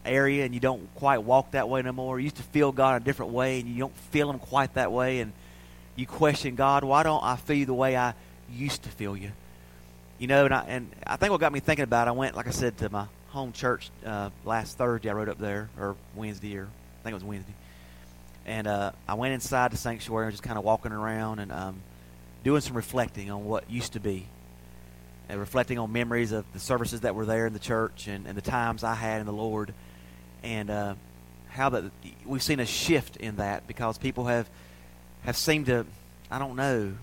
area and you don't quite walk that way no more. You used to feel God in a different way and you don't feel Him quite that way, and you question, God, why don't I feel you the way I used to feel you? You know, and I think what got me thinking about it, I went, like I said, to my home church last Thursday. I rode up there, or Wednesday, or I think it was Wednesday. And I went inside the sanctuary and just kind of walking around and doing some reflecting on what used to be. And reflecting on memories of the services that were there in the church and the times I had in the Lord. And how that we've seen a shift in that because people have seemed to, I don't know,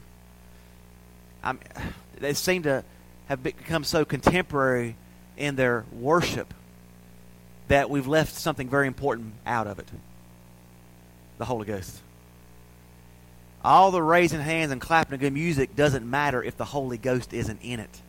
they seem to have become so contemporary in their worship that we've left something very important out of it. The Holy Ghost. All the raising hands and clapping of good music doesn't matter if the Holy Ghost isn't in it.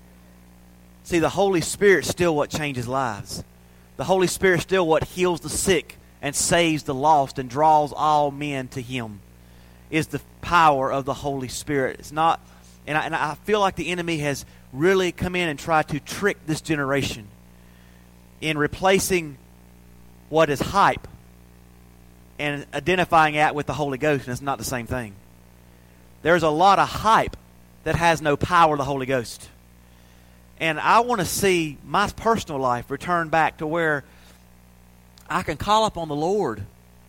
See, the Holy Spirit's still what changes lives. The Holy Spirit's still what heals the sick and saves the lost and draws all men to Him. Is the power of the Holy Spirit. It's not, and I feel like the enemy has really come in and tried to trick this generation in replacing what is hype and identifying it with the Holy Ghost, and it's not the same thing. There's a lot of hype that has no power of the Holy Ghost. And I want to see my personal life return back to where I can call upon the Lord,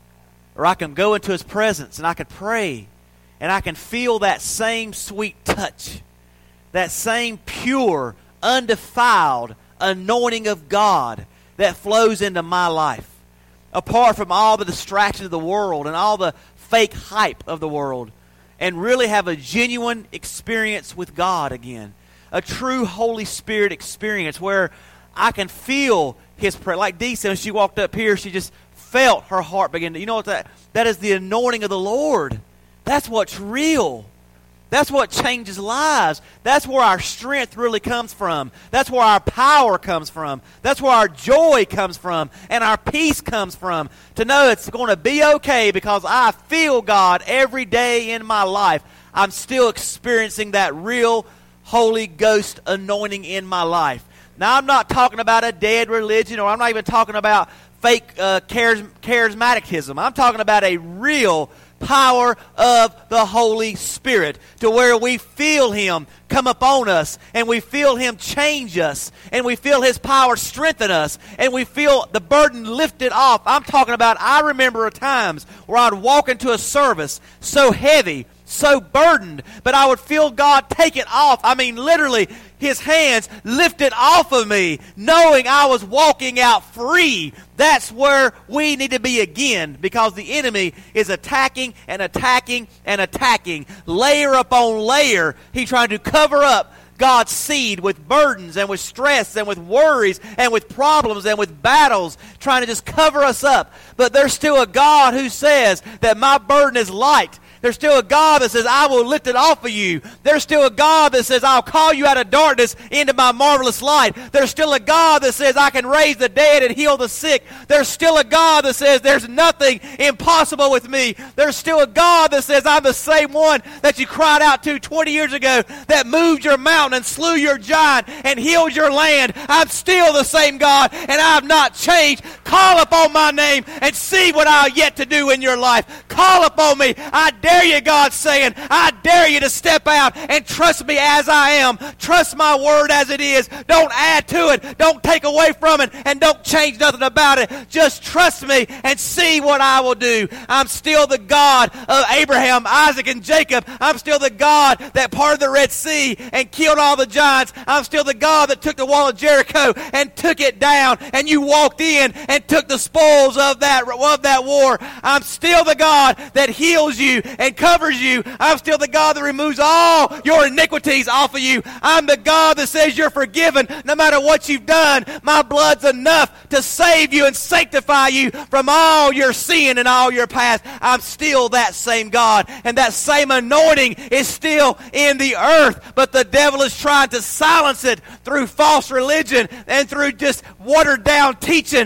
or I can go into His presence and I can pray, and I can feel that same sweet touch, that same pure, undefiled anointing of God that flows into my life, apart from all the distractions of the world and all the fake hype of the world, and really have a genuine experience with God again. A true Holy Spirit experience where I can feel His prayer. Like Dee said, when she walked up here, she just felt her heart begin to, you know what that is the anointing of the Lord. That's what's real. That's what changes lives. That's where our strength really comes from. That's where our power comes from. That's where our joy comes from and our peace comes from. To know it's going to be okay because I feel God every day in my life. I'm still experiencing that real Holy Ghost anointing in my life. Now, I'm not talking about a dead religion, or I'm not even talking about fake charismaticism. I'm talking about a real power of the Holy Spirit, to where we feel Him come upon us, and we feel Him change us, and we feel His power strengthen us, and we feel the burden lifted off. I'm talking about, I remember times where I'd walk into a service so heavy, so burdened, but I would feel God take it off. I mean, literally, His hands lifted off of me, knowing I was walking out free. That's where we need to be again, because the enemy is attacking and attacking and attacking, layer upon layer. He's trying to cover up God's seed with burdens and with stress and with worries and with problems and with battles, trying to just cover us up. But there's still a God who says that my burden is light. There's still a God that says, I will lift it off of you. There's still a God that says, I'll call you out of darkness into my marvelous light. There's still a God that says, I can raise the dead and heal the sick. There's still a God that says, there's nothing impossible with me. There's still a God that says, I'm the same one that you cried out to 20 years ago, that moved your mountain and slew your giant and healed your land. I'm still the same God, and I have not changed. Call upon my name and see what I have yet to do in your life. Call upon me. I dare you, God's saying. I dare you to step out and trust me as I am. Trust my word as it is. Don't add to it. Don't take away from it. And don't change nothing about it. Just trust me and see what I will do. I'm still the God of Abraham, Isaac, and Jacob. I'm still the God that parted the Red Sea and killed all the giants. I'm still the God that took the wall of Jericho and took it down, and you walked in and took the spoils of that war. I'm still the God that heals you and covers you. I'm still the God that removes all your iniquities off of you. I'm the God that says you're forgiven no matter what you've done. My blood's enough to save you and sanctify you from all your sin and all your past. I'm still that same God, and that same anointing is still in the earth, but the devil is trying to silence it through false religion and through just watered down teaching. It's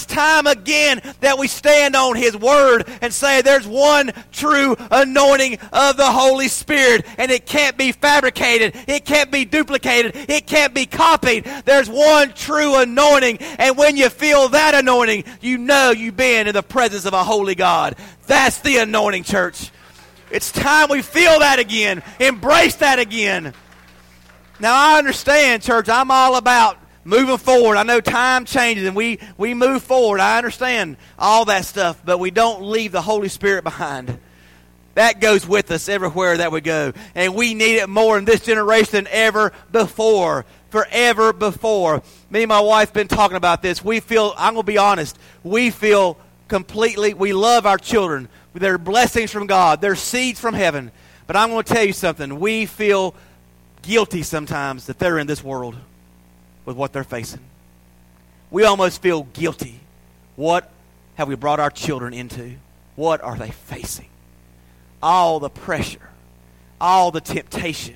time again that we stand on His Word and say there's one true anointing of the Holy Spirit, and it can't be fabricated, it can't be duplicated, it can't be copied. There's one true anointing, and when you feel that anointing, you know you've been in the presence of a holy God. That's the anointing, church. It's time we feel that again. Embrace that again. Now, I understand, church, I'm all about moving forward. I know time changes and we move forward. I understand all that stuff, but we don't leave the Holy Spirit behind. That goes with us everywhere that we go. And we need it more in this generation than ever before. Forever before. Me and my wife have been talking about this. We feel, I'm going to be honest, we feel completely, we love our children. They're blessings from God. They're seeds from heaven. But I'm going to tell you something. We feel guilty sometimes that they're in this world with what they're facing. We almost feel guilty. What have we brought our children into? What are they facing? All the pressure, all the temptation,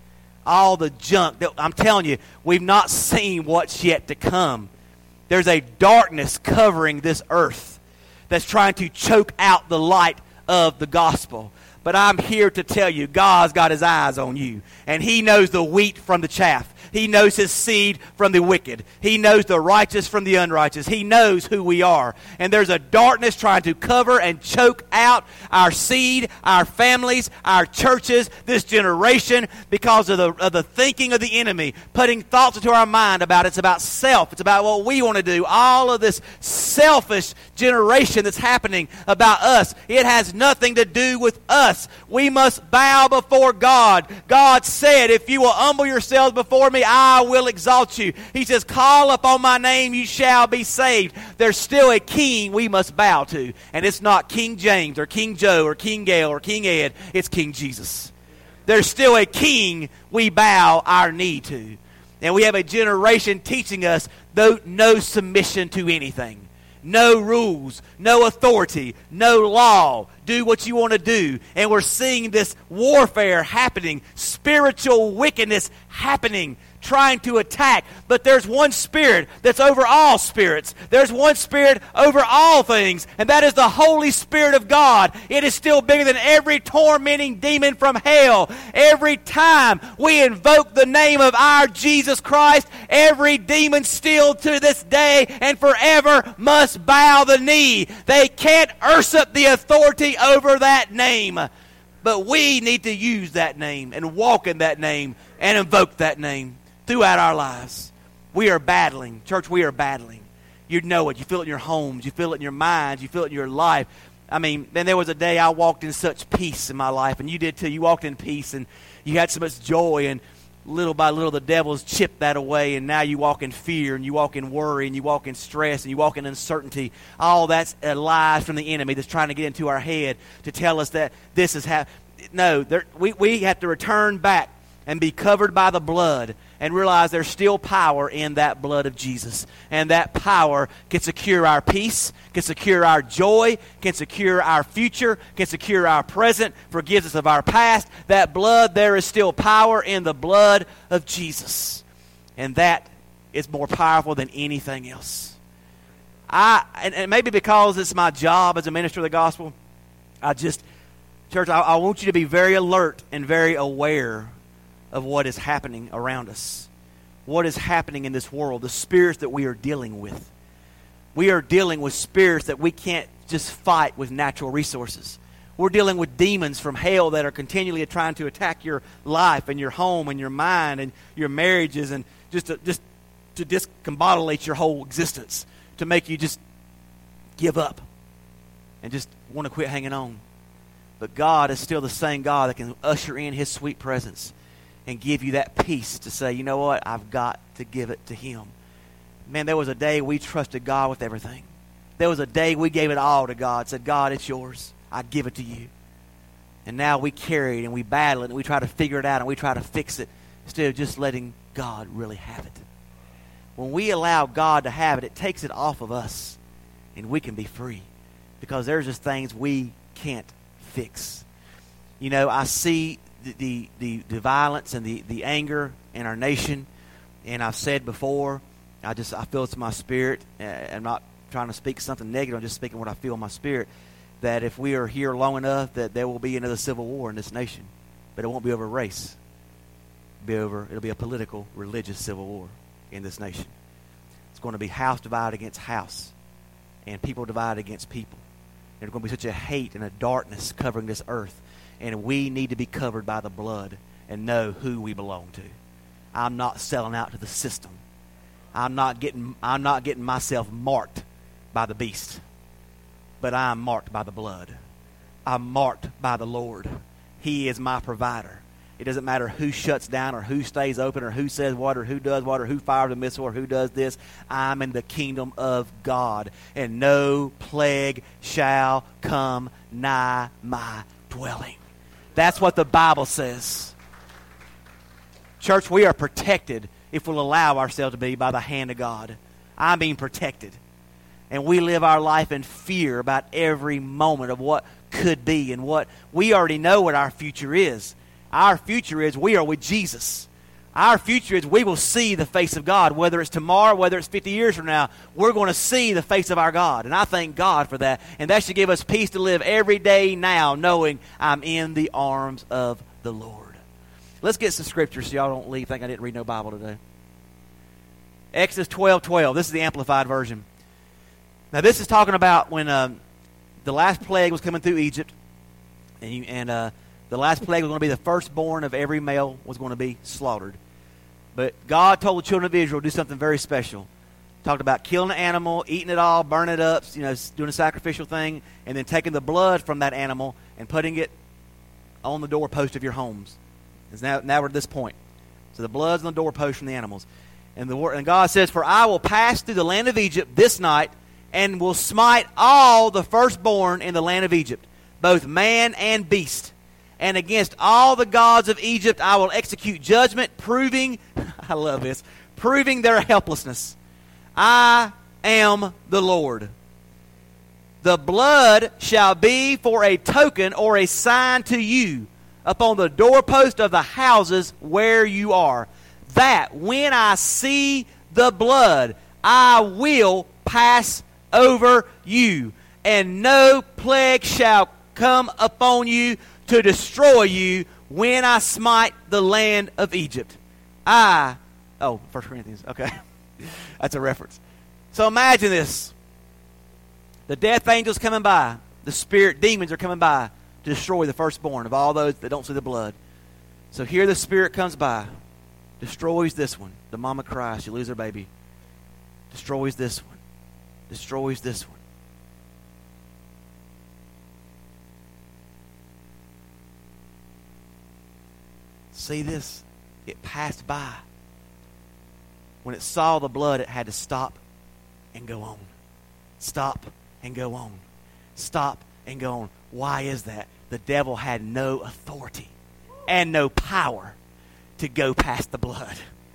all the junk. I'm telling you, we've not seen what's yet to come. There's a darkness covering this earth that's trying to choke out the light of the gospel. But I'm here to tell you, God's got His eyes on you. And He knows the wheat from the chaff. He knows His seed from the wicked. He knows the righteous from the unrighteous. He knows who we are. And there's a darkness trying to cover and choke out our seed, our families, our churches, this generation, because of the thinking of the enemy, putting thoughts into our mind about it's about self. It's about what we want to do. All of this selfish generation that's happening about us. It has nothing to do with us. We must bow before God. God said, if you will humble yourselves before me, I will exalt you. He says, call upon my name, you shall be saved. There's still a king we must bow to. And it's not King James or King Joe or King Gail or King Ed. It's King Jesus. There's still a king we bow our knee to. And we have a generation teaching us no submission to anything. No rules, no authority, no law. Do what you want to do. And we're seeing this warfare happening, spiritual wickedness happening, trying to attack. But there's one Spirit that's over all spirits. There's one Spirit over all things, and that is the Holy Spirit of God. It is still bigger than every tormenting demon from hell. Every time we invoke the name of our Jesus Christ, every demon still to this day and forever must bow the knee. They can't usurp the authority over that name. But we need to use that name and walk in that name and invoke that name throughout our lives. We are battling. Church, we are battling. You know it. You feel it in your homes. You feel it in your minds. You feel it in your life. I mean, man, there was a day I walked in such peace in my life, and you did too. You walked in peace, and you had so much joy, and little by little the devil's chipped that away, and now you walk in fear, and you walk in worry, and you walk in stress, and you walk in uncertainty. All that's lies from the enemy that's trying to get into our head to tell us that this is how. No, we have to return back and be covered by the blood and realize there's still power in that blood of Jesus. And that power can secure our peace, can secure our joy, can secure our future, can secure our present, forgives us of our past. That blood, there is still power in the blood of Jesus. And that is more powerful than anything else. And maybe because it's my job as a minister of the gospel, church, I want you to be very alert and very aware of what is happening around us. What is happening in this world, the spirits that we are dealing with. We are dealing with spirits that we can't just fight with natural resources. We're dealing with demons from hell that are continually trying to attack your life and your home and your mind and your marriages, and just to discombobulate your whole existence, to make you just give up and just want to quit hanging on. But God is still the same God that can usher in His sweet presence and give you that peace to say, you know what, I've got to give it to Him. Man, there was a day we trusted God with everything. There was a day we gave it all to God, said, God, it's yours. I give it to you. And now we carry it and we battle it and we try to figure it out and we try to fix it instead of just letting God really have it. When we allow God to have it, it takes it off of us and we can be free, because there's just things we can't fix. You know, I see the violence and the anger in our nation, and I've said before, I feel it's in my spirit. I'm not trying to speak something negative. I'm just speaking what I feel in my spirit, that if we are here long enough, that there will be another civil war in this nation. But it won't be over race. It'll be a political, religious civil war in this nation. It's going to be house divided against house, and people divided against people. There's going to be such a hate and a darkness covering this earth, and we need to be covered by the blood and know who we belong to. I'm not selling out to the system. I'm not getting myself marked by the beast, but I'm marked by the blood. I'm marked by the Lord. He is my provider. It doesn't matter who shuts down or who stays open or who says what or who does what or who fires a missile or who does this. I'm in the kingdom of God, and no plague shall come nigh my dwelling. That's what the Bible says. Church, we are protected if we'll allow ourselves to be by the hand of God. I'm being protected. And we live our life in fear about every moment of what could be and what we already know what our future is. Our future is we are with Jesus. Our future is we will see the face of God. Whether it's tomorrow, whether it's 50 years from now, we're going to see the face of our God. And I thank God for that. And that should give us peace to live every day now, knowing I'm in the arms of the Lord. Let's get some scripture so y'all don't leave. Think I didn't read no Bible today. Exodus 12:12. This is the Amplified Version. Now this is talking about when the last plague was coming through Egypt, and the last plague was going to be the firstborn of every male was going to be slaughtered. But God told the children of Israel to do something very special. Talked about killing an animal, eating it all, burning it up, doing a sacrificial thing, and then taking the blood from that animal and putting it on the doorpost of your homes. Now we're at this point. So the blood's on the doorpost from the animals. And God says, "For I will pass through the land of Egypt this night, and will smite all the firstborn in the land of Egypt, both man and beast. And against all the gods of Egypt I will execute judgment, proving," I love this, "proving their helplessness. I am the Lord. The blood shall be for a token or a sign to you upon the doorpost of the houses where you are, that when I see the blood, I will pass over you, and no plague shall come upon you to destroy you when I smite the land of Egypt." 1 Corinthians, okay. That's a reference. So imagine this. The death angel's coming by. The spirit demons are coming by to destroy the firstborn of all those that don't see the blood. So here the spirit comes by, destroys this one. The mama cries, she loses her baby. Destroys this one. Destroys this one. See this? It passed by. When it saw the blood, it had to stop and go on. Stop and go on. Stop and go on. Why is that? The devil had no authority and no power to go past the blood.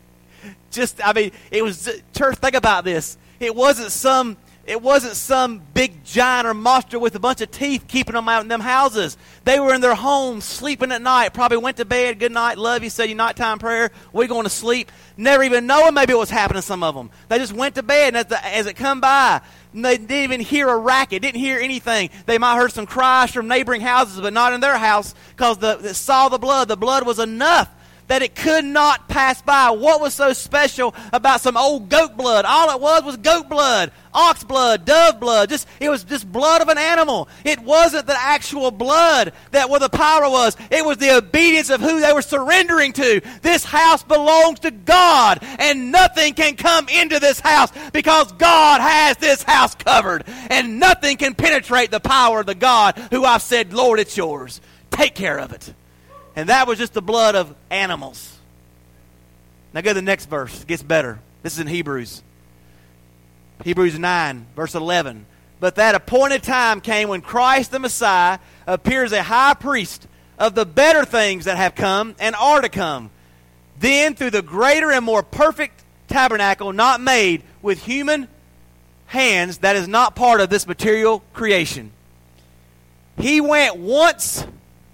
It was, church, think about this. It wasn't some big giant or monster with a bunch of teeth keeping them out in them houses. They were in their homes, sleeping at night, probably went to bed, good night, love you, said your nighttime prayer, we're going to sleep, never even knowing maybe what was happening to some of them. They just went to bed, and as it come by, they didn't even hear a racket, didn't hear anything. They might have heard some cries from neighboring houses, but not in their house, because they saw the blood. The blood was enough that it could not pass by. What was so special about some old goat blood? All it was goat blood, ox blood, dove blood. It was just blood of an animal. It wasn't the actual blood that where the power was. It was the obedience of who they were surrendering to. This house belongs to God, and nothing can come into this house because God has this house covered, and nothing can penetrate the power of the God who I've said, Lord, it's yours. Take care of it. And that was just the blood of animals. Now go to the next verse. It gets better. This is in Hebrews. Hebrews 9, verse 11. "But that appointed time came when Christ the Messiah appears a high priest of the better things that have come and are to come. Then through the greater and more perfect tabernacle not made with human hands, that is not part of this material creation. He went once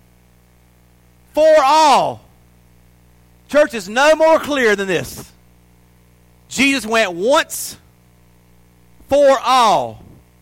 for all." Church is no more clear than this. Jesus went once for all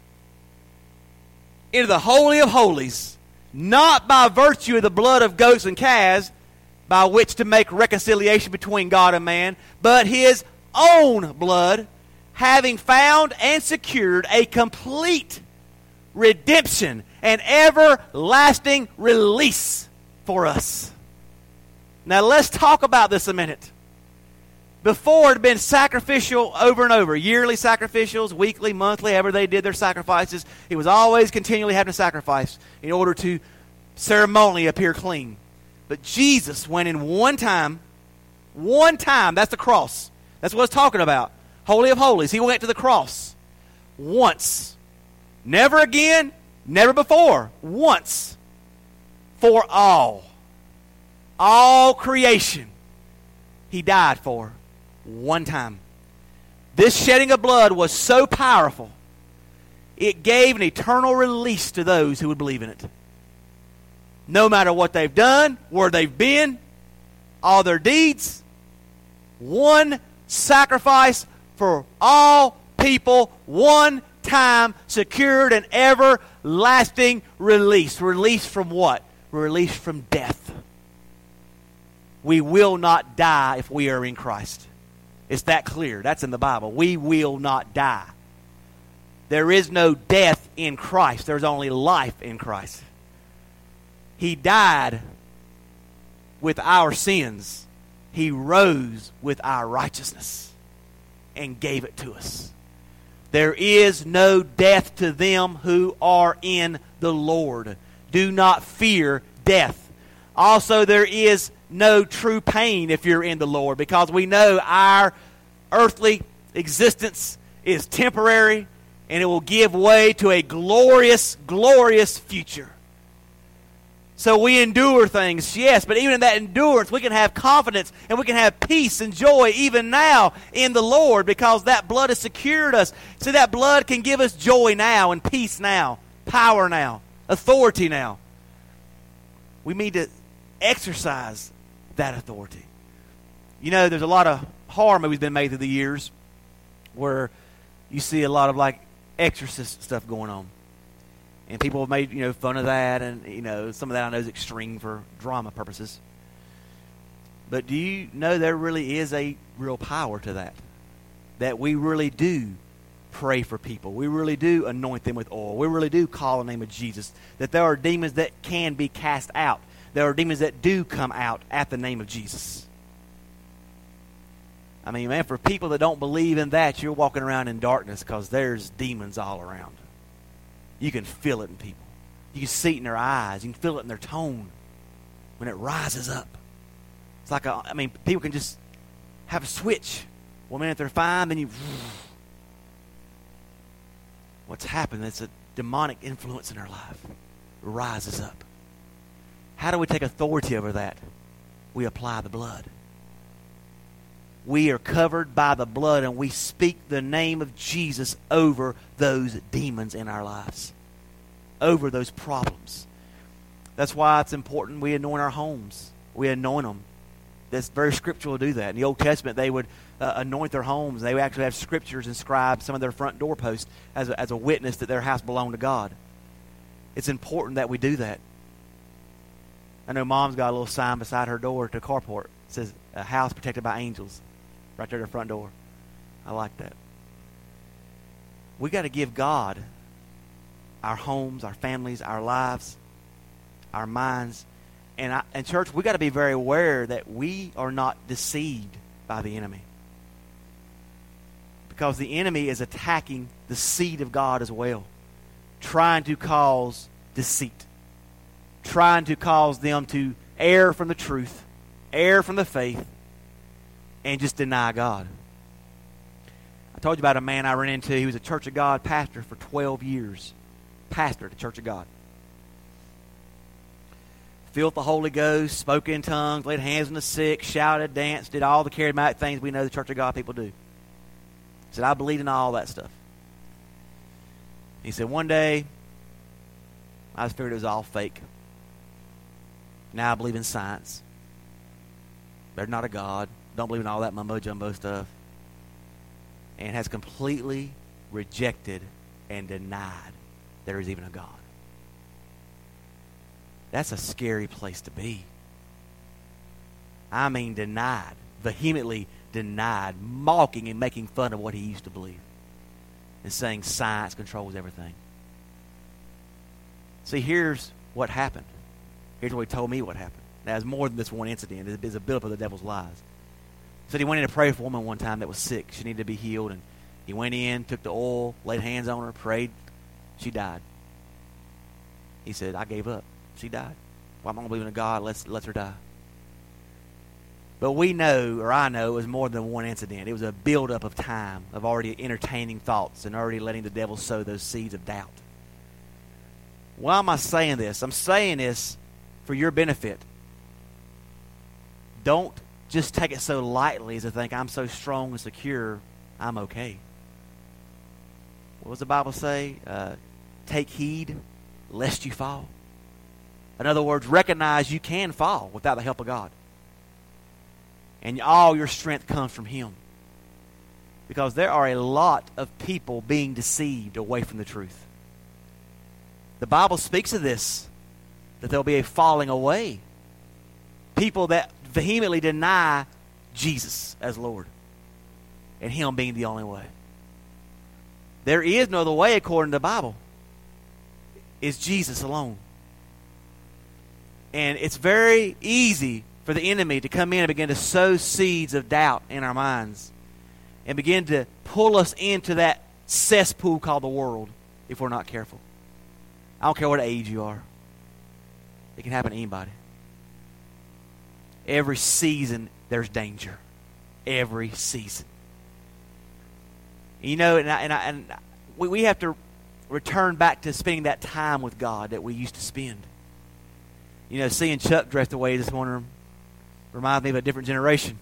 into the Holy of Holies, not by virtue of the blood of goats and calves, by which to make reconciliation between God and man, but his own blood, having found and secured a complete redemption and everlasting release for us. Now let's talk about this a minute. Before, it had been sacrificial over and over. Yearly sacrificials, weekly, monthly, ever they did their sacrifices. It was always continually having to sacrifice in order to ceremonially appear clean. But Jesus went in one time, that's the cross. That's what it's talking about. Holy of Holies. He went to the cross once. Never again, never before. Once. For all. All creation. He died for one time. This shedding of blood was so powerful, it gave an eternal release to those who would believe in it. No matter what they've done, where they've been, all their deeds, one sacrifice for all people, one time, secured an everlasting release. Release from what? Release from death. We will not die if we are in Christ. It's that clear. That's in the Bible. We will not die. There is no death in Christ. There's only life in Christ. He died with our sins. He rose with our righteousness and gave it to us. There is no death to them who are in the Lord. Do not fear death. Also, there is no true pain if you're in the Lord, because we know our earthly existence is temporary and it will give way to a glorious, glorious future. So we endure things, yes, but even in that endurance, we can have confidence and we can have peace and joy even now in the Lord, because that blood has secured us. See, that blood can give us joy now and peace now, power now, authority now. We need to exercise that authority. You know, there's a lot of horror movies been made through the years where you see a lot of like exorcist stuff going on. And people have made, fun of that, and, some of that I know is extreme for drama purposes. But do you know there really is a real power to that? That we really do pray for people. We really do anoint them with oil. We really do call the name of Jesus. That there are demons that can be cast out. There are demons that do come out at the name of Jesus. I mean, man, for people that don't believe in that, you're walking around in darkness because there's demons all around. You can feel it in people. You can see it in their eyes. You can feel it in their tone when it rises up. It's like, people can just have a switch. 1 minute they're fine, then what's happened? It's a demonic influence in their life. It rises up. How do we take authority over that? We apply the blood. We are covered by the blood, and we speak the name of Jesus over those demons in our lives, over those problems. That's why it's important we anoint our homes. We anoint them. That's very scriptural to do that. In the Old Testament, they would anoint their homes. They would actually have scriptures inscribed some of their front doorposts as a witness that their house belonged to God. It's important that we do that. I know Mom's got a little sign beside her door to carport. It says, "A house protected by angels," right there at the front door. I like that. We got to give God our homes, our families, our lives, our minds. And church, we got to be very aware that we are not deceived by the enemy. Because the enemy is attacking the seed of God as well, trying to cause deceit, trying to cause them to err from the truth, err from the faith, and just deny God. I told you about a man I ran into. He was a Church of God pastor for 12 years. Pastor at the Church of God. Filled with the Holy Ghost, spoke in tongues, laid hands on the sick, shouted, danced, did all the charismatic things we know the Church of God people do. He said, I believe in all that stuff. He said, one day, I just figured it was all fake. Now I believe in science. There's not a God. Don't believe in all that mumbo-jumbo stuff. And has completely rejected and denied there is even a God. That's a scary place to be. I mean denied, vehemently denied, mocking and making fun of what he used to believe, and saying science controls everything. See, here's what happened. Here's what he told me what happened. Now, it's more than this one incident. It's a buildup of the devil's lies. He said he went in to pray for a woman one time that was sick. She needed to be healed, and he went in, took the oil, laid hands on her, prayed. She died. He said, I gave up. She died. Well, I'm going to believe in a God. Let's her die. But we know, or I know, it was more than one incident. It was a buildup of time of already entertaining thoughts and already letting the devil sow those seeds of doubt. Why am I saying this? I'm saying this for your benefit. Don't just take it so lightly as to think, I'm so strong and secure, I'm okay. What does the Bible say? Take heed lest you fall. In other words, recognize you can fall without the help of God. And all your strength comes from Him. Because there are a lot of people being deceived away from the truth. The Bible speaks of this, that there'll be a falling away. People that vehemently deny Jesus as Lord, and Him being the only way. There is no other way according to the Bible. It's Jesus alone. And it's very easy for the enemy to come in and begin to sow seeds of doubt in our minds and begin to pull us into that cesspool called the world if we're not careful. I don't care what age you are. It can happen to anybody. Every season there's danger. Every season. You know, and we have to return back to spending that time with God that we used to spend. You know, seeing Chuck dressed away this morning reminds me of a different generation.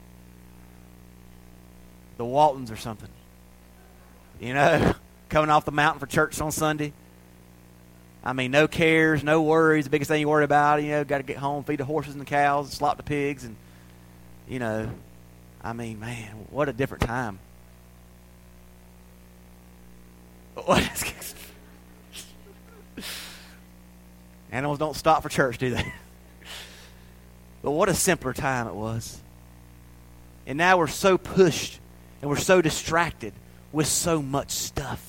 The Waltons or something. You know, coming off the mountain for church on Sunday. I mean, no cares, no worries. The biggest thing you worry about, you know, got to get home, feed the horses and the cows, slop the pigs, and, you know, I mean, man, what a different time. Animals don't stop for church, do they? But what a simpler time it was. And now we're so pushed and we're so distracted with so much stuff.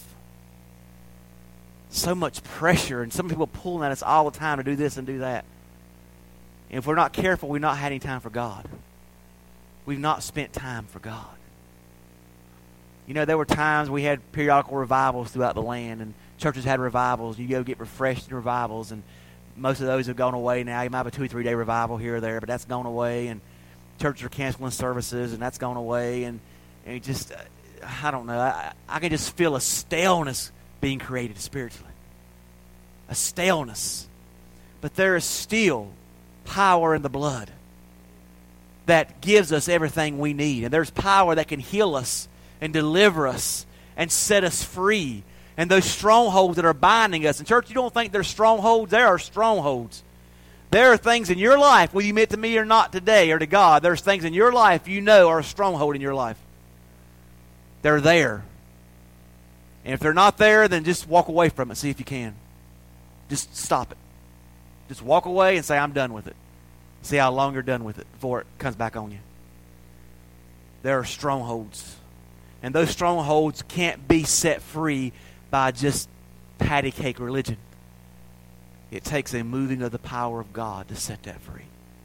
So much pressure, and some people pulling at us all the time to do this and do that. And if we're not careful, we've not had any time for God. We've not spent time for God. You know, there were times we had periodical revivals throughout the land, and churches had revivals. You go get refreshed in revivals, and most of those have gone away now. You might have a 2 or 3 day revival here or there, but that's gone away, and churches are canceling services, and that's gone away, and it just, I don't know. I can just feel a staleness being created spiritually. A staleness. But there is still power in the blood that gives us everything we need. And there's power that can heal us and deliver us and set us free. And those strongholds that are binding us. And church, you don't think there's strongholds? There are strongholds. There are things in your life, whether you admit to me or not today or to God, there's things in your life you know are a stronghold in your life. They're there. And if they're not there, then just walk away from it. See if you can. Just stop it. Just walk away and say, I'm done with it. See how long you're done with it before it comes back on you. There are strongholds. And those strongholds can't be set free by just patty cake religion. It takes a moving of the power of God to set that free.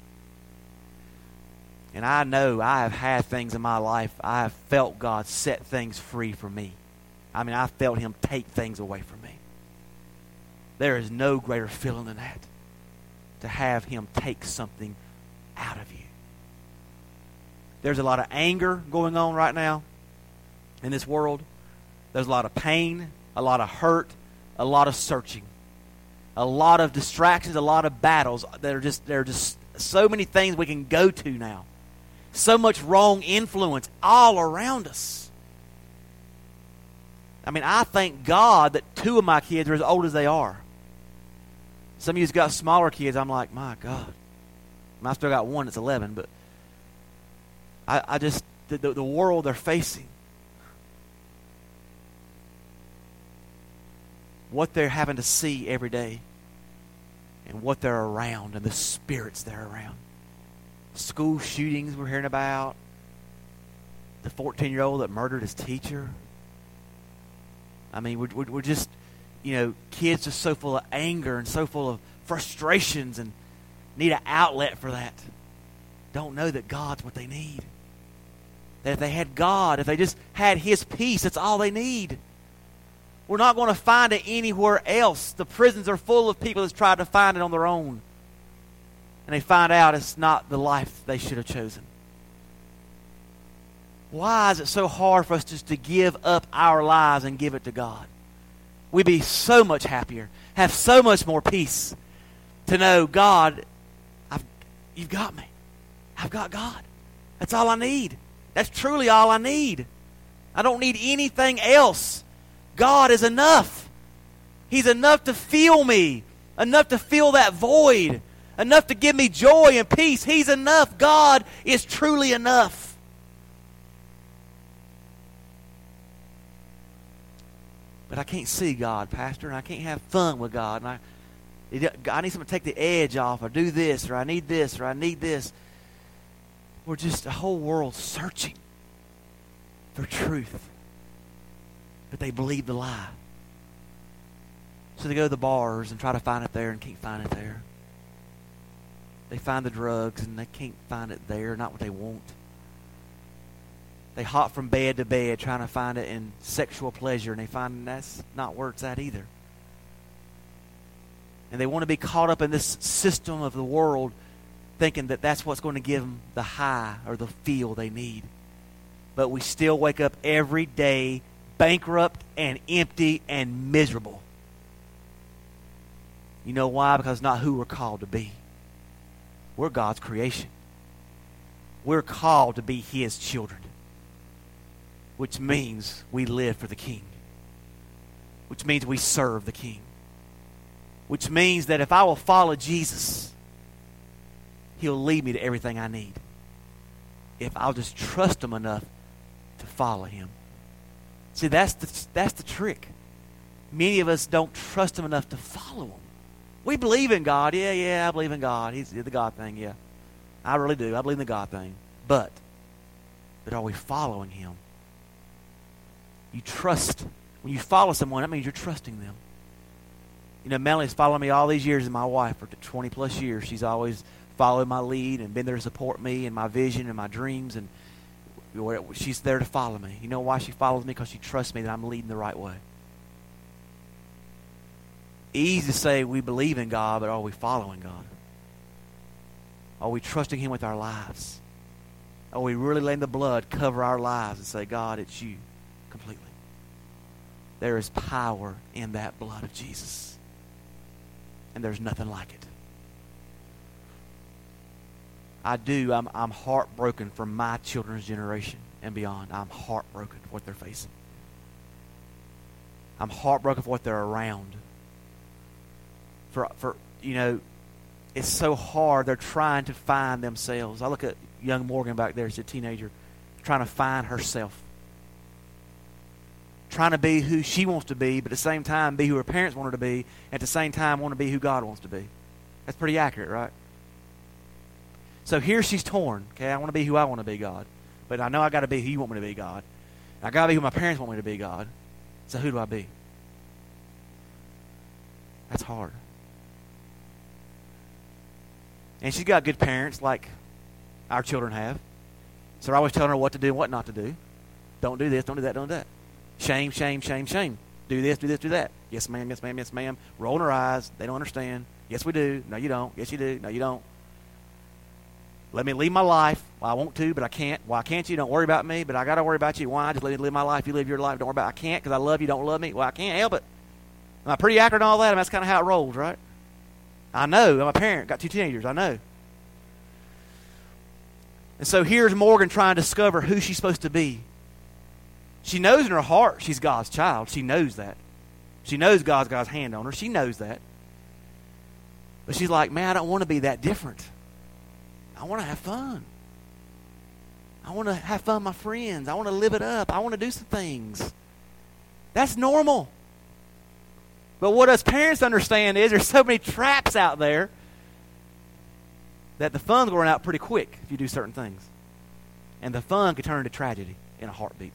And I know I have had things in my life, I have felt God set things free for me. I mean, I felt Him take things away from me. There is no greater feeling than that. To have Him take something out of you. There's a lot of anger going on right now in this world. There's a lot of pain, a lot of hurt, a lot of searching. A lot of distractions, a lot of battles. There are just so many things we can go to now. So much wrong influence all around us. I mean, I thank God that 2 of my kids are as old as they are. Some of you's got smaller kids. I'm like, my God. I still got one that's 11, but I just, the world they're facing. what they're having to see every day and what they're around and the spirits they're around. School shootings we're hearing about. The 14-year-old that murdered his teacher. I mean, we're just, kids just so full of anger and so full of frustrations and need an outlet for that. Don't know that God's what they need. That if they had God, if they just had His peace, that's all they need. We're not going to find it anywhere else. The prisons are full of people that's tried to find it on their own. And they find out it's not the life they should have chosen. Why is it so hard for us just to give up our lives and give it to God? We'd be so much happier, have so much more peace to know, God, you've got me. I've got God. That's all I need. That's truly all I need. I don't need anything else. God is enough. He's enough to fill me, enough to fill that void, enough to give me joy and peace. He's enough. God is truly enough. But I can't see God, Pastor, and I can't have fun with God. And I need someone to take the edge off, or do this, or I need this, or I need this. We're just a whole world searching for truth. But they believe the lie. So they go to the bars and try to find it there and can't find it there. They find the drugs and they can't find it there, not what they want. They hop from bed to bed trying to find it in sexual pleasure, and they find that's not where it's at either. And they want to be caught up in this system of the world, thinking that that's what's going to give them the high or the feel they need. But we still wake up every day bankrupt and empty and miserable. You know why? Because it's not who we're called to be. We're God's creation. We're called to be His children, which means we live for the King, which means we serve the King, which means that if I will follow Jesus, He'll lead me to everything I need if I'll just trust Him enough to follow Him. See, that's the trick. Many of us don't trust Him enough to follow Him. We believe in God. Yeah, I believe in God. He's the God thing, yeah. I really do. I believe in the God thing. But are we following Him? You trust. When you follow someone, that means you're trusting them. Melanie's followed me all these years, and my wife for 20 plus years. She's always followed my lead and been there to support me and my vision and my dreams, and she's there to follow me. You know why she follows me? Because she trusts me that I'm leading the right way. Easy to say we believe in God, but are we following God? Are we trusting Him with our lives? Are we really letting the blood cover our lives and say, God, it's You completely? There is power in that blood of Jesus. And there's nothing like it. I'm heartbroken for my children's generation and beyond. I'm heartbroken for what they're facing. I'm heartbroken for what they're around. It's so hard. They're trying to find themselves. I look at young Morgan back there. She's a teenager trying to find herself. Trying to be who she wants to be, but at the same time be who her parents want her to be, at the same time want to be who God wants to be. That's pretty accurate, right? So here she's torn. Okay, I want to be who I want to be, God. But I know I got to be who You want me to be, God. I got to be who my parents want me to be, God. So who do I be? That's hard. And she's got good parents like our children have. So they're always telling her what to do and what not to do. Don't do this, don't do that, don't do that. Shame, shame, shame, shame. Do this, do this, do that. Yes, ma'am, yes, ma'am, yes, ma'am. Rolling her eyes. They don't understand. Yes, we do. No, you don't. Yes, you do. No, you don't. Let me live my life. Well, I want to, but I can't. Why can't you? Don't worry about me, but I got to worry about you. Why? Just let me live my life. You live your life. Don't worry about it. I can't because I love you. Don't love me. Well, I can't help it. Am I pretty accurate on all that? I mean, that's kind of how it rolls, right? I know. I'm a parent. Got 2 teenagers. I know. And so here's Morgan trying to discover who she's supposed to be. She knows in her heart she's God's child. She knows that. She knows God's got His hand on her. She knows that. But she's like, man, I don't want to be that different. I want to have fun. I want to have fun with my friends. I want to live it up. I want to do some things. That's normal. But what us parents understand is there's so many traps out there that the fun's going to run out pretty quick if you do certain things. And the fun could turn into tragedy in a heartbeat.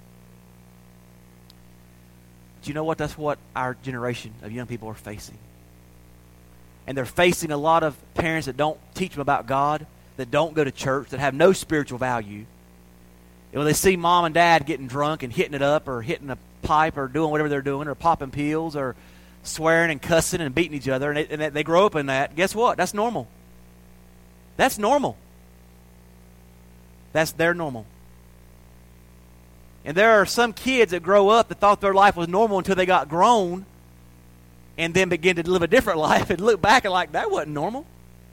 Do you know what? That's what our generation of young people are facing. And they're facing a lot of parents that don't teach them about God, that don't go to church, that have no spiritual value. And when they see mom and dad getting drunk and hitting it up or hitting a pipe or doing whatever they're doing or popping pills or swearing and cussing and beating each other, and they grow up in that, guess what? That's normal. That's normal. That's their normal. And there are some kids that grow up that thought their life was normal until they got grown and then begin to live a different life and look back and like, that wasn't normal.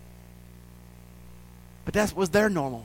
But that was their normal.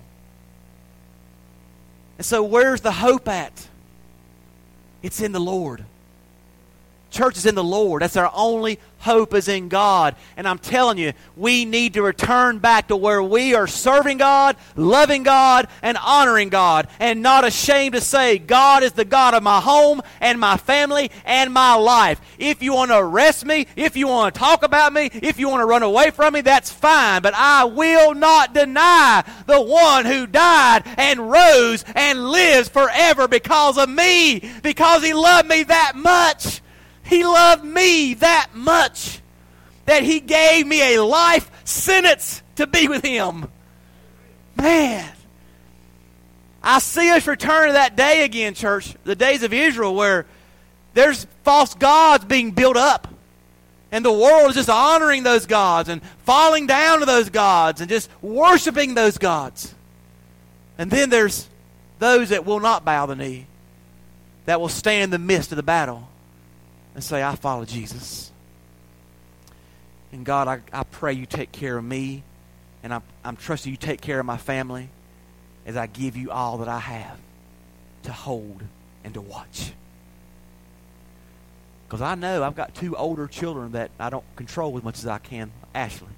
And so where's the hope at? It's in the Lord. Church is in the Lord. That's our only hope is in God. And I'm telling you, we need to return back to where we are serving God, loving God, and honoring God. And not ashamed to say, God is the God of my home and my family and my life. If you want to arrest me, if you want to talk about me, if you want to run away from me, that's fine. But I will not deny the one who died and rose and lives forever because of me. Because he loved me that much. He loved me that much that he gave me a life sentence to be with him. Man, I see us return to that day again, church, the days of Israel, where there's false gods being built up. And the world is just honoring those gods and falling down to those gods and just worshiping those gods. And then there's those that will not bow the knee, that will stand in the midst of the battle and say, I follow Jesus. And God, I pray you take care of me, and I'm trusting you take care of my family as I give you all that I have to hold and to watch. Because I know I've got 2 older children that I don't control as much as I can Ashley.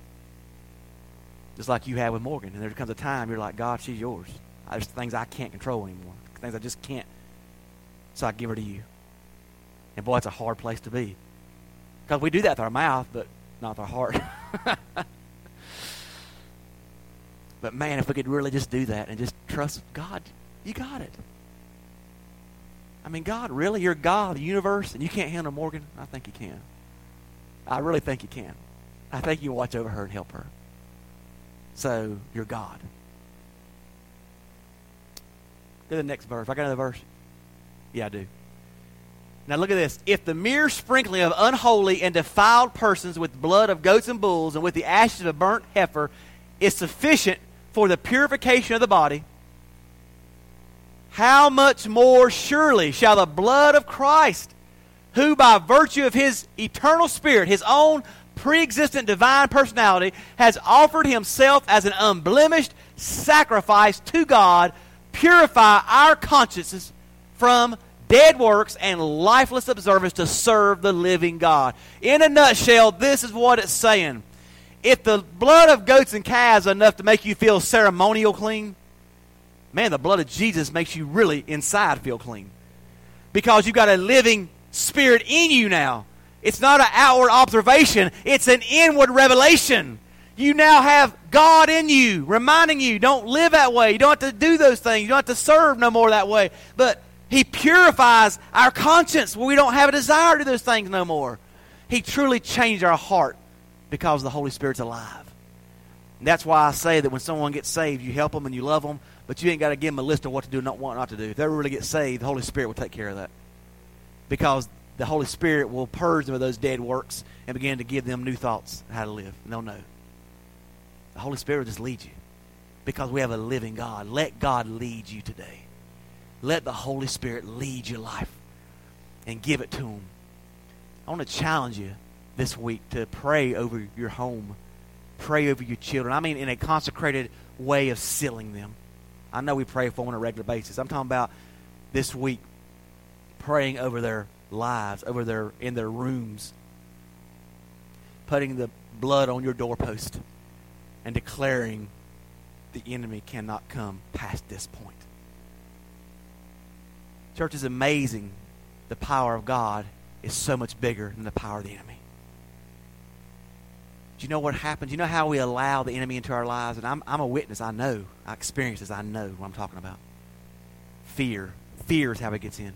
Just like you have with Morgan. And there comes a time you're like, God, she's yours. There's things I can't control anymore. Things I just can't. So I give her to you. And boy, it's a hard place to be. Because we do that with our mouth, but not with our heart. But man, if we could really just do that and just trust God, you got it. I mean, God, really? You're God, the universe, and you can't handle Morgan? I think you can. I really think you can. I think you watch over her and help her. So, you're God. Go to the next verse. I got another verse? Yeah, I do. Now look at this. If the mere sprinkling of unholy and defiled persons with blood of goats and bulls and with the ashes of a burnt heifer is sufficient for the purification of the body, how much more surely shall the blood of Christ, who by virtue of his eternal spirit, his own pre-existent divine personality, has offered himself as an unblemished sacrifice to God, purify our consciences from dead works and lifeless observance to serve the living God. In a nutshell, this is what it's saying. If the blood of goats and calves is enough to make you feel ceremonial clean, man, the blood of Jesus makes you really inside feel clean. Because you've got a living spirit in you now. It's not an outward observation. It's an inward revelation. You now have God in you, reminding you, don't live that way. You don't have to do those things. You don't have to serve no more that way. But he purifies our conscience where we don't have a desire to do those things no more. He truly changed our heart because the Holy Spirit's alive. And that's why I say that when someone gets saved, you help them and you love them, but you ain't got to give them a list of what to do and what not to do. If they really get saved, the Holy Spirit will take care of that. Because the Holy Spirit will purge them of those dead works and begin to give them new thoughts on how to live. And they'll know. The Holy Spirit will just lead you. Because we have a living God. Let God lead you today. Let the Holy Spirit lead your life and give it to him. I want to challenge you this week to pray over your home. Pray over your children. I mean in a consecrated way of sealing them. I know we pray for them on a regular basis. I'm talking about this week praying over their lives, in their rooms. Putting the blood on your doorpost and declaring the enemy cannot come past this point. Church, is amazing the power of God is so much bigger than the power of the enemy. Do you know what happens? You know how we allow the enemy into our lives? And I'm a witness. I know. I experience this. I know what I'm talking about. Fear. Fear is how it gets in.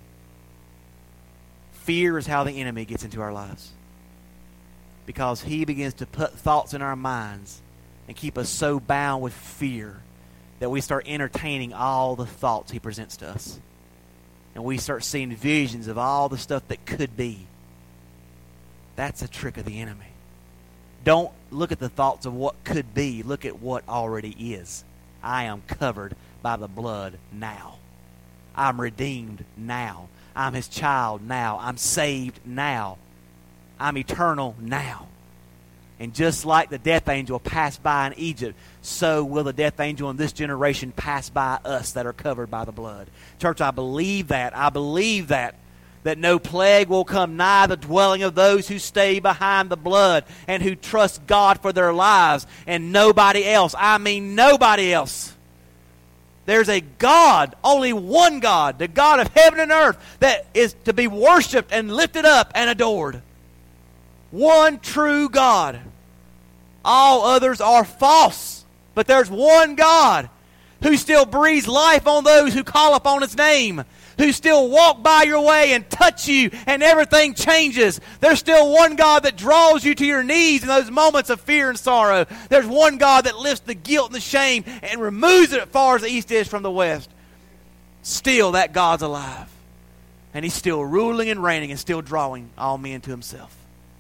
Fear is how the enemy gets into our lives. Because he begins to put thoughts in our minds and keep us so bound with fear that we start entertaining all the thoughts he presents to us. And we start seeing visions of all the stuff that could be. That's a trick of the enemy. Don't look at the thoughts of what could be. Look at what already is. I am covered by the blood now. I'm redeemed now. I'm his child now. I'm saved now. I'm eternal now. And just like the death angel passed by in Egypt, so will the death angel in this generation pass by us that are covered by the blood. Church, I believe that. I believe that no plague will come nigh the dwelling of those who stay behind the blood and who trust God for their lives and nobody else. I mean nobody else. There's a God, only one God, the God of heaven and earth, that is to be worshiped and lifted up and adored. One true God. All others are false. But there's one God who still breathes life on those who call upon his name, who still walk by your way and touch you and everything changes. There's still one God that draws you to your knees in those moments of fear and sorrow. There's one God that lifts the guilt and the shame and removes it as far as the east is from the west. Still, that God's alive. And he's still ruling and reigning and still drawing all men to himself.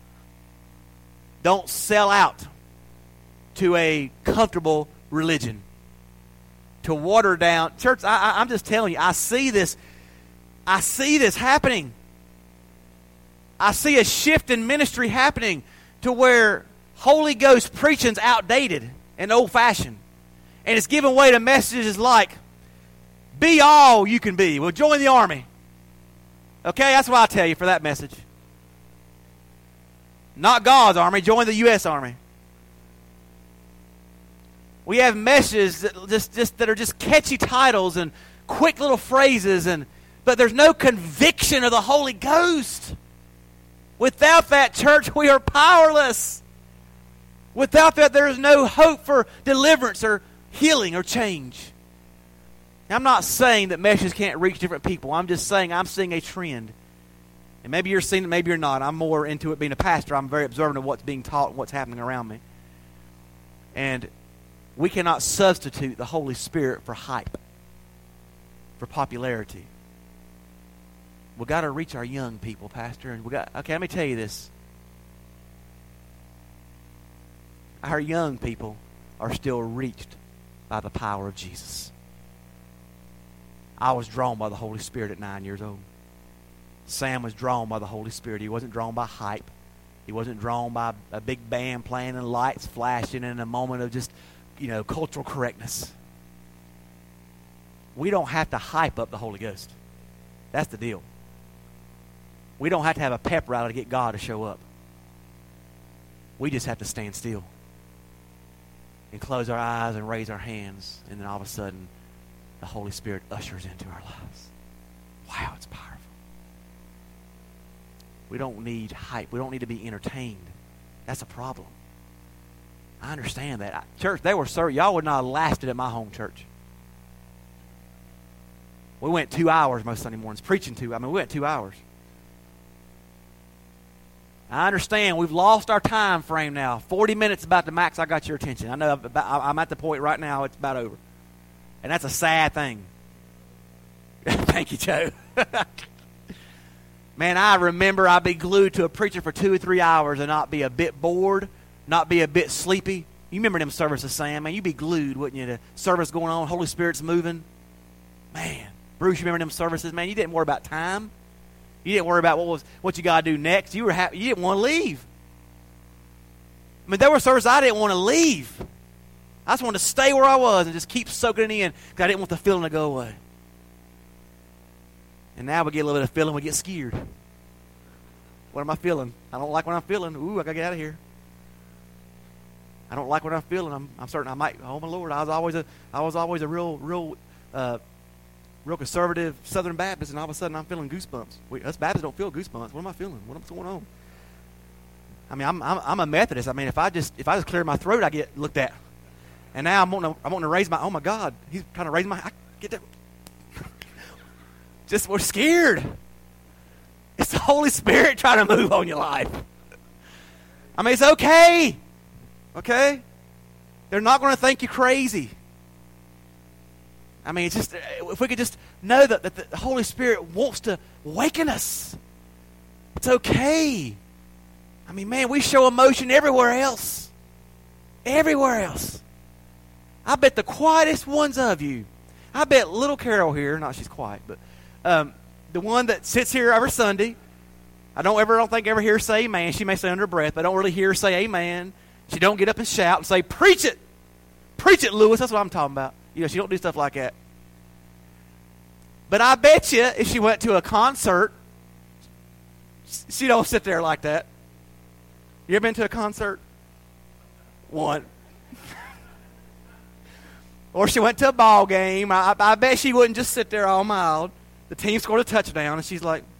Don't sell out to a comfortable religion, to water down. Church, I'm just telling you, I see this happening. I see a shift in ministry happening to where Holy Ghost preaching's outdated and old-fashioned. And it's giving way to messages like, be all you can be. Well, join the army. Okay, that's what I'll tell you for that message. Not God's army, join the U.S. Army. We have messages that are just catchy titles and quick little phrases, but there's no conviction of the Holy Ghost. Without that, church, we are powerless. Without that, there is no hope for deliverance or healing or change. I'm not saying that messages can't reach different people. I'm just saying I'm seeing a trend. And maybe you're seeing it, maybe you're not. I'm more into it being a pastor. I'm very observant of what's being taught and what's happening around me. And we cannot substitute the Holy Spirit for hype, for popularity. We've got to reach our young people, Pastor. And okay, let me tell you this. Our young people are still reached by the power of Jesus. I was drawn by the Holy Spirit at 9 years old. Sam was drawn by the Holy Spirit. He wasn't drawn by hype. He wasn't drawn by a big band playing and lights flashing in a moment of just, cultural correctness. We don't have to hype up the Holy Ghost. That's the deal. We don't have to have a pep rally to get God to show up. We just have to stand still and close our eyes and raise our hands, and then all of a sudden, the Holy Spirit ushers into our lives. Wow, it's powerful. We don't need hype. We don't need to be entertained. That's a problem. I understand that. Church, y'all would not have lasted at my home church. We went 2 hours most Sunday mornings, preaching we went 2 hours. I understand we've lost our time frame now. 40 minutes about the max I got your attention. I know I'm at the point right now it's about over. And that's a sad thing. Thank you, Joe. Man, I remember I'd be glued to a preacher for 2 or 3 hours and not be a bit bored, not be a bit sleepy. You remember them services, Sam? Man, you'd be glued, wouldn't you? The service going on, Holy Spirit's moving. Man, Bruce, you remember them services? Man, you didn't worry about time. You didn't worry about what you got to do next. You didn't want to leave. I mean, there were services I didn't want to leave. I just wanted to stay where I was and just keep soaking it in because I didn't want the feeling to go away. And now we get a little bit of feeling, we get scared. What am I feeling? I don't like what I'm feeling. Ooh, I got to get out of here. I don't like what I'm feeling. I'm certain I might. Oh my Lord! I was always a real real conservative Southern Baptist, and all of a sudden I'm feeling goosebumps. Us Baptists don't feel goosebumps. What am I feeling? What's going on? I mean, I'm a Methodist. I mean, if I just clear my throat, I get looked at. And now I'm wanting to raise my. Oh my God, he's trying to raise my. I get that. Just we're scared. It's the Holy Spirit trying to move on your life. I mean, it's okay. Okay, they're not going to think you crazy. I mean, it's just if we could just know that the Holy Spirit wants to awaken us. It's okay. I mean, man, we show emotion everywhere else. Everywhere else. I bet the quietest ones of you, I bet little Carol here, not she's quiet, but the one that sits here every Sunday, I don't think ever hear her say amen. She may say under her breath, but I don't really hear her say amen. She don't get up and shout and say, preach it. Preach it, Lewis. That's what I'm talking about. You know, she don't do stuff like that. But I bet you if she went to a concert, she don't sit there like that. You ever been to a concert? One. Or she went to a ball game. I bet she wouldn't just sit there all mild. The team scored a touchdown, and she's like,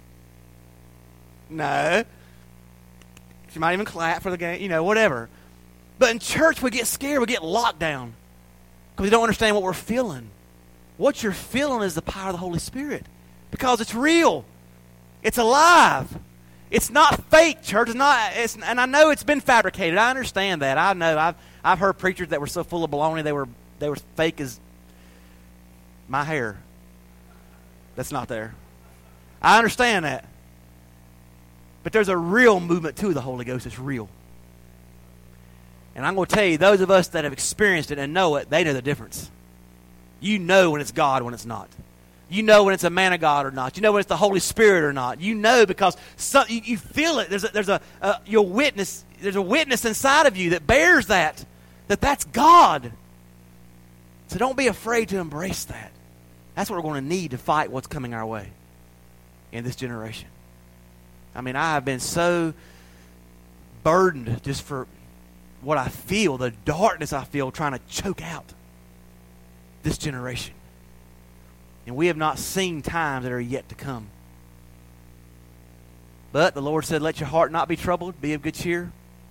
no. She might even clap for the game, you know, whatever. But in church, we get scared. We get locked down because we don't understand what we're feeling. What you're feeling is the power of the Holy Spirit because it's real. It's alive. It's not fake, church. And I know it's been fabricated. I understand that. I know. I've heard preachers that were so full of baloney they were fake as my hair. That's not there. I understand that. But there's a real movement to the Holy Ghost. It's real. And I'm going to tell you, those of us that have experienced it and know it, they know the difference. You know when it's God, when it's not. You know when it's a man of God or not. You know when it's the Holy Spirit or not. You know because you feel it. There's a witness. There's a witness inside of you that bears that's God. So don't be afraid to embrace that. That's what we're going to need to fight what's coming our way in this generation. I mean, I have been so burdened just for what I feel, the darkness I feel trying to choke out this generation. And we have not seen times that are yet to come. But the Lord said, let your heart not be troubled, be of good cheer.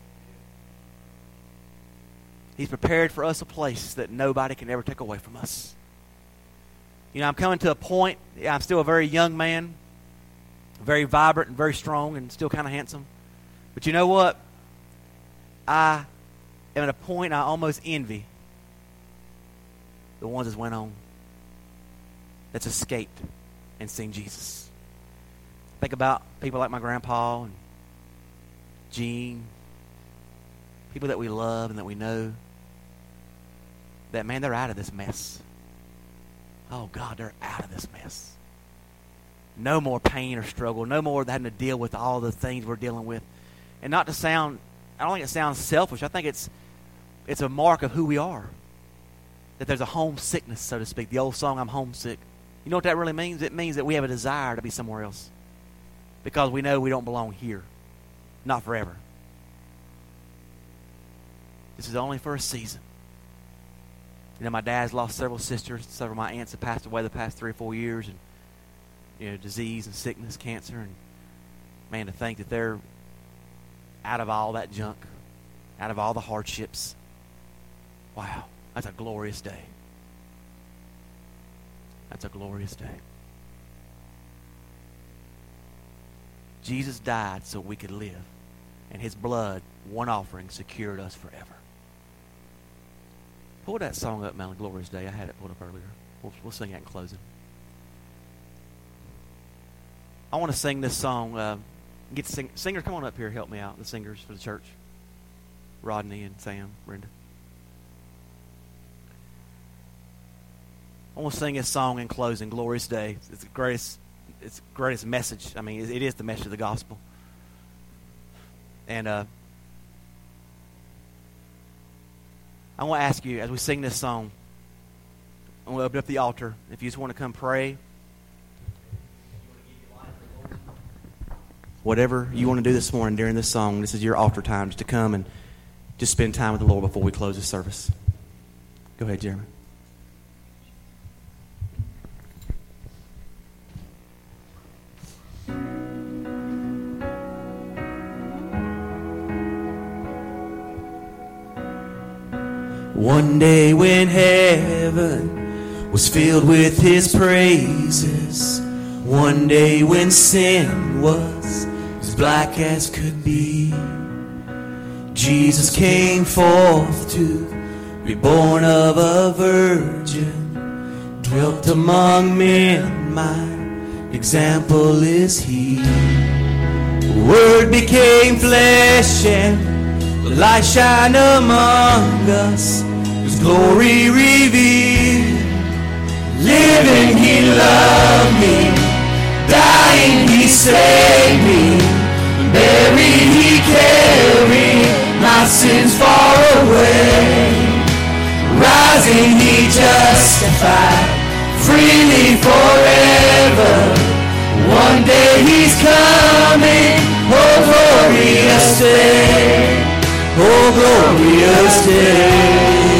He's prepared for us a place that nobody can ever take away from us. You know, I'm coming to a point, I'm still a very young man, very vibrant and very strong and still kind of handsome. But you know what? I am at a point I almost envy the ones that went on, that's escaped and seen Jesus. Think about people like my grandpa and Gene, people that we love and that we know, that, man, they're out of this mess. Oh, God, they're out of this mess. No more pain or struggle. No more having to deal with all the things we're dealing with. And not to sound, I don't think it sounds selfish. I think it's a mark of who we are. That there's a homesickness, so to speak. The old song, I'm homesick. You know what that really means? It means that we have a desire to be somewhere else. Because we know we don't belong here. Not forever. This is only for a season. You know, my dad's lost several sisters. Several of my aunts have passed away the past 3 or 4 years. And, you know, disease and sickness, cancer. And, man, to think that they're out of all that junk. Out of all the hardships. Wow. That's a glorious day. That's a glorious day. Jesus died so we could live. And his blood, one offering, secured us forever. Pull that song up, man, Glorious Day. I had it pulled up earlier. We'll sing that in closing. I want to sing this song. Singers, come on up here. Help me out. The singers for the church. Rodney and Sam, Brenda. I want to sing this song in closing, Glorious Day. It's the greatest message. I mean, it is the message of the gospel. And I want to ask you, as we sing this song, I'm going to open up the altar. If you just want to come pray, whatever you want to do this morning during this song, this is your altar time, just to come and just spend time with the Lord before we close this service. Go ahead, Jeremy. One day when heaven was filled with his praises, one day when sin was as black as could be, Jesus came forth to be born of a virgin, dwelt among men, my example is he. The Word became flesh and the light shined among us, His glory revealed. Living He loved me, dying He saved me, buried He carried my sins far away, rising He justified, freely forever. One day He's coming, oh glorious day, oh glorious day.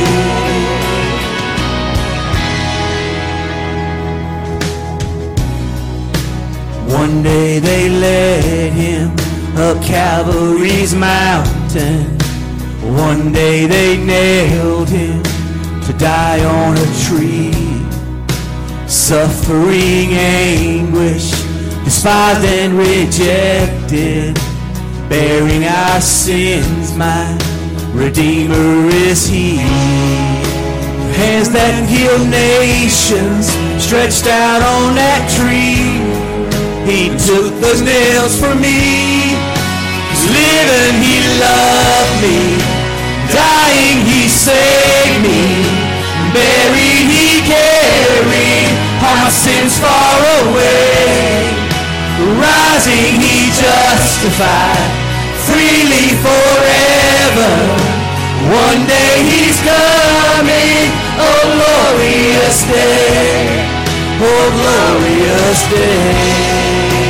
One day they led Him up Calvary's mountain, one day they nailed Him to die on a tree. Suffering anguish, despised and rejected, bearing our sins, my Redeemer is He. Hands that heal nations stretched out on that tree, He took those nails for me. Living He loved me, dying He saved me, buried He carried all my sins far away, rising He justified, freely forever. One day He's coming, oh glorious day, oh glorious day.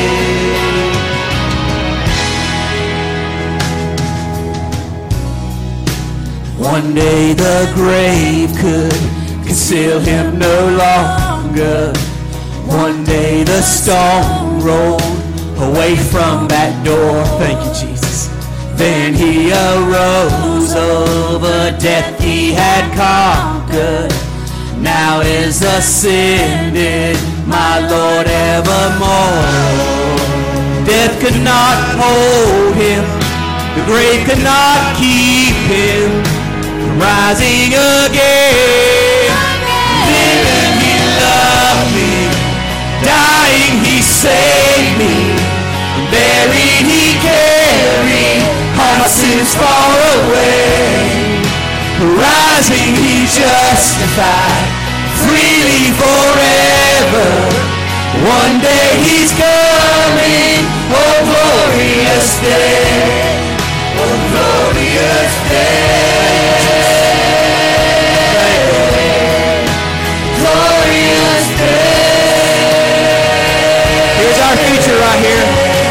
One day the grave could conceal Him no longer. One day the stone rolled away from that door. Thank you, Jesus. Then He arose over death He had conquered. Now is ascended, my Lord evermore. Death could not hold Him, the grave could not keep Him from rising again. Living He loved me, dying He saved me, buried He carried all my sins far away, rising He justified, freely forever. One day He's coming, oh glorious day, oh glorious day, glorious day. Here's our future right here.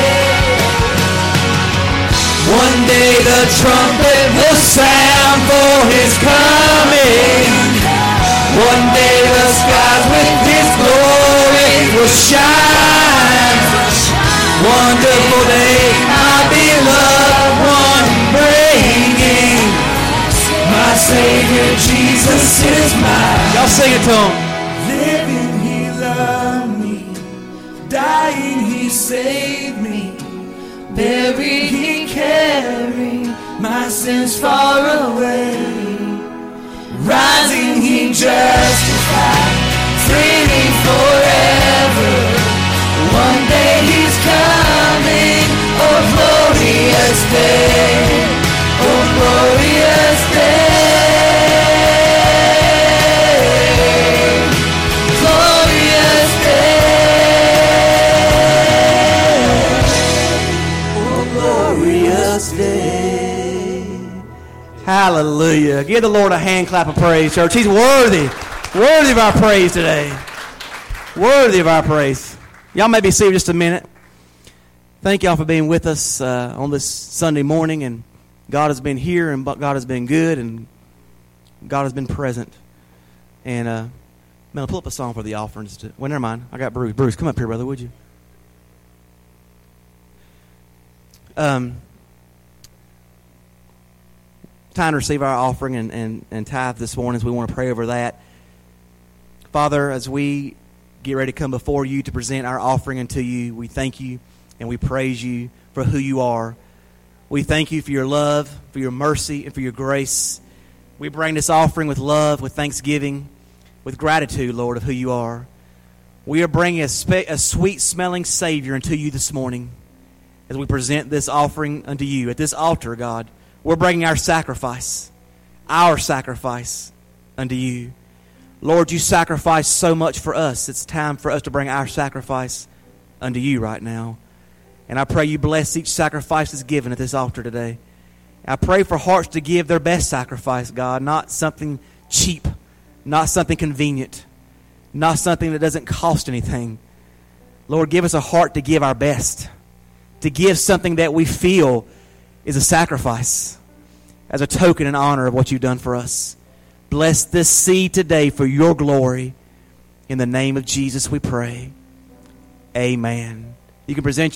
One day the trumpet will sound for His coming. One day the skies with His glory will shine. Wonderful day, my beloved one bringing. My Savior Jesus is mine. Y'all sing it to Him. Living He loved me, dying He saved me, buried He carried my sins far away, rising He justified, freely forever. One day He's coming, oh glorious day, oh glorious day, glorious day, oh glorious day. Hallelujah. Give the Lord a hand clap of praise, church. He's worthy. Worthy of our praise today. Worthy of our praise. Y'all may be seated just a minute. Thank y'all for being with us on this Sunday morning. And God has been here, and God has been good, and God has been present. And man, I'll pull up a song for the offerings. Well, never mind. I got Bruce. Bruce, come up here, brother, would you? time to receive our offering and tithe this morning, as we want to pray over that. Father, as we get ready to come before you to present our offering unto you, we thank you and we praise you for who you are. We thank you for your love, for your mercy, and for your grace. We bring this offering with love, with thanksgiving, with gratitude, Lord, of who you are. We are bringing a sweet-smelling Savior unto you this morning as we present this offering unto you. At this altar, God, we're bringing our sacrifice unto you. Lord, you sacrificed so much for us. It's time for us to bring our sacrifice unto you right now. And I pray you bless each sacrifice that's given at this altar today. I pray for hearts to give their best sacrifice, God, not something cheap, not something convenient, not something that doesn't cost anything. Lord, give us a heart to give our best, to give something that we feel is a sacrifice as a token and honor of what you've done for us. Bless this seed today for your glory. In the name of Jesus we pray. Amen. You can present